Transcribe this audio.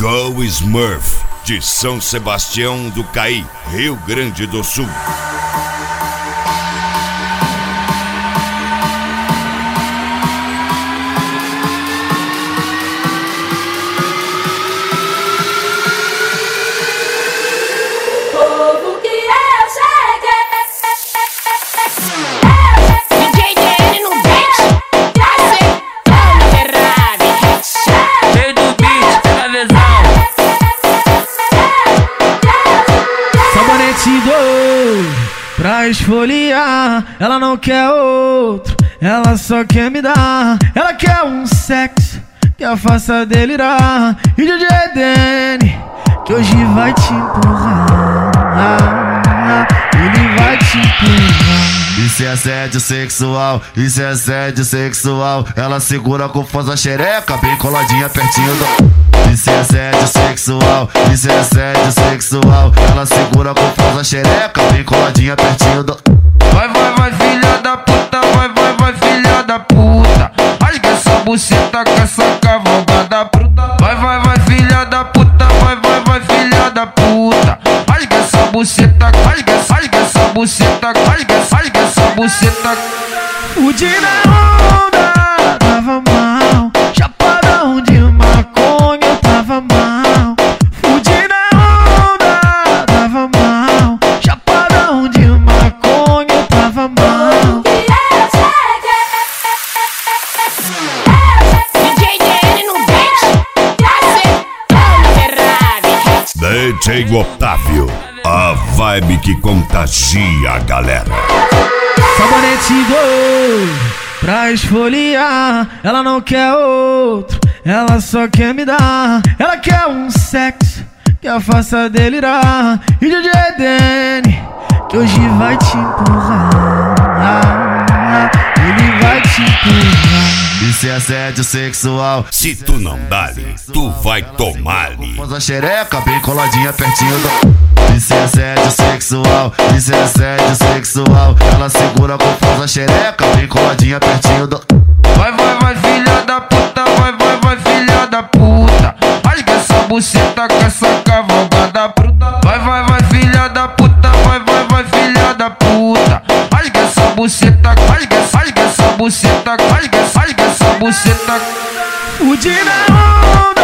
Go Smurf, de São Sebastião do Caí, Rio Grande do Sul. Pra esfoliar, ela não quer outro, ela só quer me dar. Ela quer um sexo que a faça delirar. E DJ Danny, que hoje vai te empurrar, ele vai te empurrar. Isso é assédio sexual, isso é assédio sexual. Ela segura com força a xereca, bem coladinha pertinho do... Isso é assédio sexual, isso é assédio sexual. Ela segura com força a xereca, bem coladinha pertinho do... Vai, vai, vai, filha da puta, vai, vai, vai, filha da puta. Rasga essa buceta com essa cavalgada bruta. Vai, vai, vai, filha da puta, vai, vai, vai, filha da puta. Rasga essa buceta, rasga essa buceta, rasga essa buceta. Fude na onda, tava mal. Chapadão de maconha, eu tava mal. Fude na onda, tava mal. Chapadão de maconha, eu tava mal. DJ Otávio, a vibe que contagia a galera. Sabonete Go, pra esfoliar, ela não quer outro, ela só quer me dar. Ela quer um sexo que a faça delirar. E DJ Danny, que hoje vai te empurrar, ele vai te empurrar. Isso é assédio sexual, Se tu não dá-lhe, tu vai tomar-lhe. força a xereca, bem coladinha pertinho do... Isso é assédio sexual, isso é assédio sexual. Ela segura com força a xereca, bem coladinha pertinho do... Vai, vai, vai, filha da puta, vai, vai, vai, filha da puta. Rasga essa buceta com essa cavalgada bruta. Vai, vai, vai, filha da puta, vai, vai, vai, filha da puta. Rasga essa buceta, rasga essa buceta, rasga essa buceta. Fude na onda.